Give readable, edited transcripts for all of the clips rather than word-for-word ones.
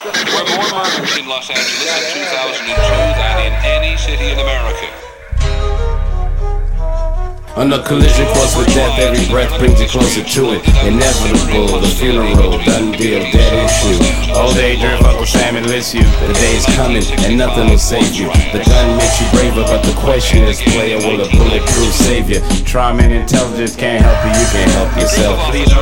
There were more murders in Los Angeles in 2002 than in any city in America. On a collision course with death, every breath brings you closer to it. Inevitable, the funeral, done deal, dead issue. Old age, Uncle Sam enlists you. The day's coming, and nothing will save you. The gun makes you braver, but the question is, player, will a bulletproof save you? Trauma and intelligence can't help you, you can't help yourself.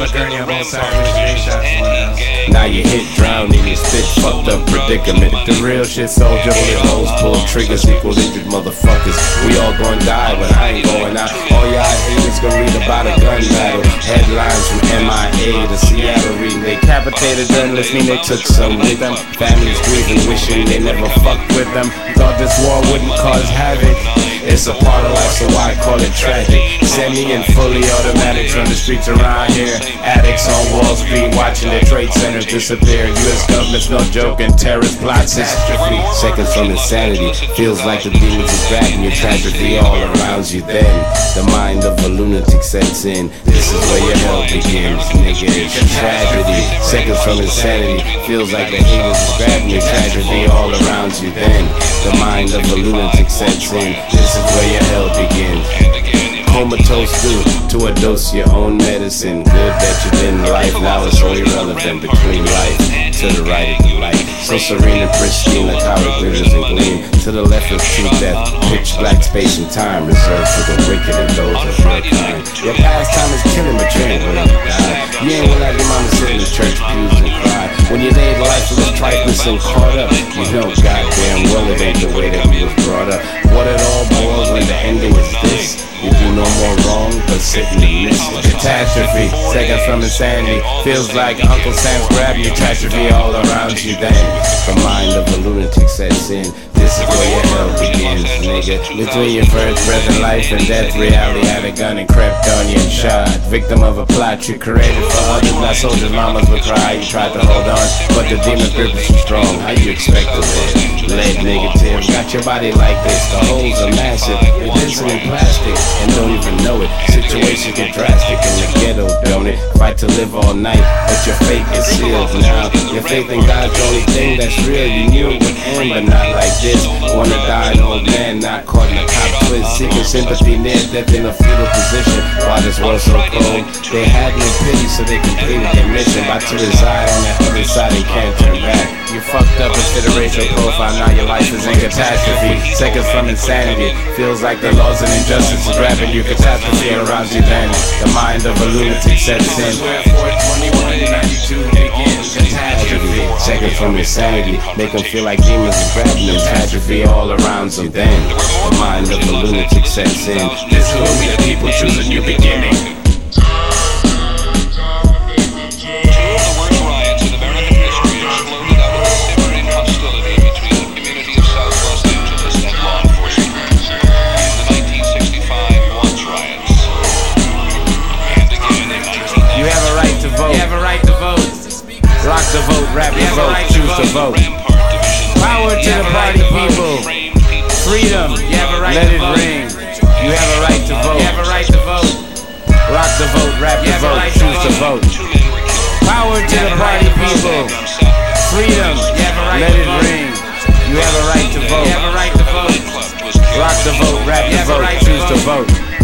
Now you hit, drown in your spit, fucked up predicament. The real shit, soldier, bullet holes, pull triggers, equal injured motherfuckers. We all gonna die, but I ain't going out. All y'all haters gonna read about a gun battle. Headlines from MIA to Seattle reading they decapitated journalists, mean they took some with them. Families grieving, wishing they never fucked with them. Thought this war wouldn't cause havoc. It's a part of life, so I call it tragic. Semi and fully automatics on the streets around here. Addicts on Wall Street watching their trade centers disappear. U.S. government's no joke and terrorist plots catastrophe. Seconds from insanity, feels like the demons are dragging your tragedy all around you. Then the mind of a lunatic sets in. This is where your hell begins, nigga. It's a tragedy. Seconds from insanity, feels like the haters is grabbing your tragedy all around you. Then the mind of a lunatic sets in. This is where your hell begins. Comatose due to a dose of your own medicine. Good that you didn't life, now it's so irrelevant. Between life to the right of the light, so serene and pristine like how it glitters and gleam. To the left of true death, pitch black space and time reserved for the wicked and those of your kind. Your pastime is killing, but you ain't willing to die. You ain't willing to your mama sit in the church pews and cry. When you laid life with a trifling and caught up, you know goddamn well it ain't the way that we was brought up. What it all boils when the ending is this: you do no more wrong but sit in the midst of catastrophe. Seconds from insanity, feels like Uncle Sam's grabbing your tragedy all around you. Then the mind of a lunatic sets in. This is where your hell begins, nigga. Between your first breath in life and death, reality had a gun and crept on you and shot. Victim of a plot you created for others. Now soldiers' mamas would cry. You tried to hold on, but the demon's grip is too strong. How you expect to live? Lead negative, got your body like this. The holes are massive, you're dancing in plastic and don't even know it. Situations get drastic in the ghetto, don't it? Fight to live all night, but your fate is sealed now. Your faith in God's the only thing that's real. You knew it would end, but not like this. Wanna die an old man, not caught in a cop twist. Seeking sympathy near death in a fetal position. Why this world so cold? They had no pity, so they completed their mission. About to reside on that other side and can't turn back. You fucked up instead of racial profile, now your life is in catastrophe. Seconds from insanity, feels like the laws and injustice is grabbing you. Catastrophe around you then, the mind of a lunatic sets in. 4/21/92 begins catastrophe. Seconds from insanity, make them feel like demons is grabbing them. Tragedy all around them then, the mind of a lunatic sets in. This will be the people choose a new beginning. Rock the vote, rap the vote, choose to vote. Power to the party people. Freedom, let it ring. You have a right to vote. You have a right to vote. Rock the vote, rap the vote, choose to vote. Power to the party people. Freedom, let it ring. You have a right to vote. You have a right to vote. Rock the vote, rap the vote, choose to vote.